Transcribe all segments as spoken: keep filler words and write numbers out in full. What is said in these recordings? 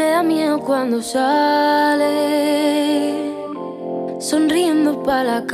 Me da miedo cuando sale, sonriendo pa' la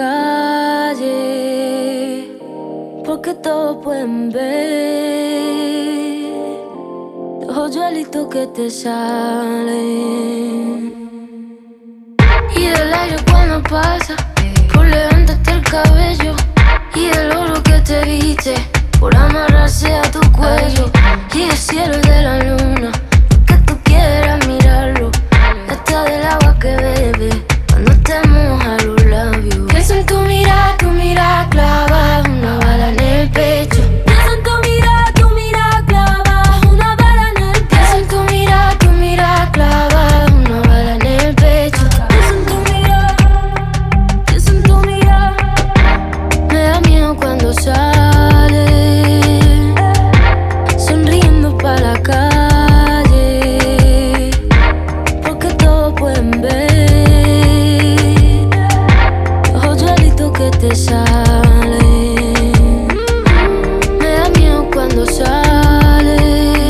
calle, porque todos pueden ver los hoyuelitos que te salen. Y del aire cuando pasa, por levantarte el cabello, y del oro que te viste, por amarrarse a tu cuello, y el cielo y de la luna, que tú quieras mirarlo, hasta del agua que bebe cuando te moja los labios. Pienso en tu mirada, tu mirada clava una bala en el pecho. Pienso en tu mirada, tu mirada clava una bala en el pecho. Pienso en tu mirada, tu mirada clava una bala en el pecho. Pienso en tu mirada, pienso en tu mirada. Me da miedo cuando sale, sonriendo pa' la calle, porque todos pueden ver los hoyuelitos que te salen. Me da miedo cuando sale,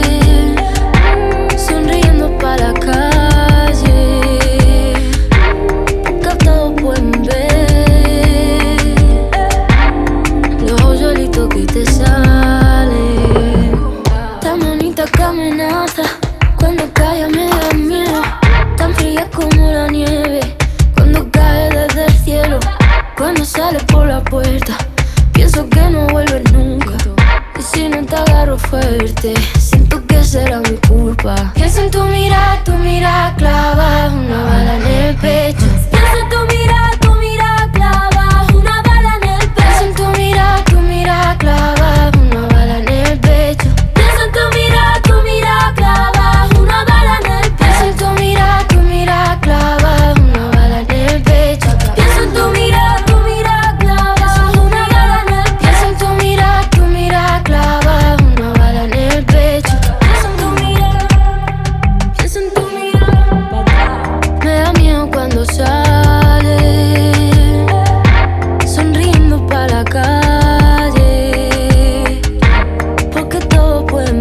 sonriendo pa' la calle, porque todos pueden ver los hoyuelitos que te salen. Tan bonita que amenaza, cuando calla me da miedo. Tan fría como la nieve, cuando cae desde el cielo. Cuando sale por la puerta, pienso que no vuelves nunca. Y si no te agarro fuerte, siento que será mi culpa. Pienso en tu mirada, tu mirada clava una bala en el pecho. Pienso en tu mirada, tu mirada clava una bala en el pecho. Pienso en tu mirada, tu mirada clava una bala en el pecho. Pienso en tu mirada, tu mirada clava una bala en el pecho. Pienso en tu mirada, tu mirada clava una bala en el pecho. Pienso en tu mirada, tu mirada clava una bala en el pecho. Pienso en tu mirada, tu mirada clava una bala en el pecho. Pienso en tu mirada, pienso en tu mirada. Me da miedo cuando sale, sonriendo pa' la calle, porque todos pueden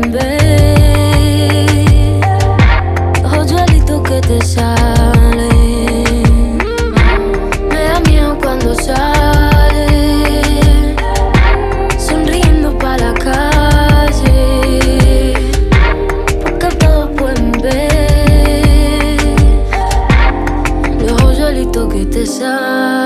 ver los hoyuelitos que te salen. Me da miedo cuando sale, sonriendo pa' la calle, porque todos pueden ver los hoyuelitos que te salen.